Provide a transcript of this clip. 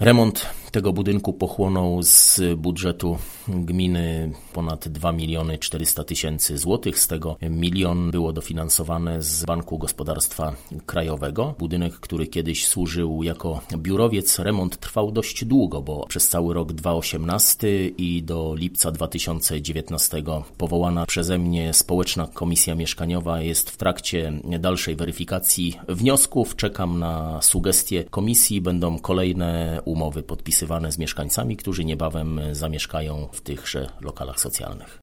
Remont tego budynku pochłonął z budżetu gminy ponad 2 400 000 złotych. Z tego 1 milion było dofinansowane z Banku Gospodarstwa Krajowego. Budynek, który kiedyś służył jako biurowiec, remont trwał dość długo, bo przez cały rok 2018 i do lipca 2019 powołana przeze mnie Społeczna Komisja Mieszkaniowa jest w trakcie dalszej weryfikacji wniosków. Czekam na sugestie komisji. Będą kolejne umowy podpisywane z mieszkańcami, którzy niebawem zamieszkają w tychże lokalach socjalnych.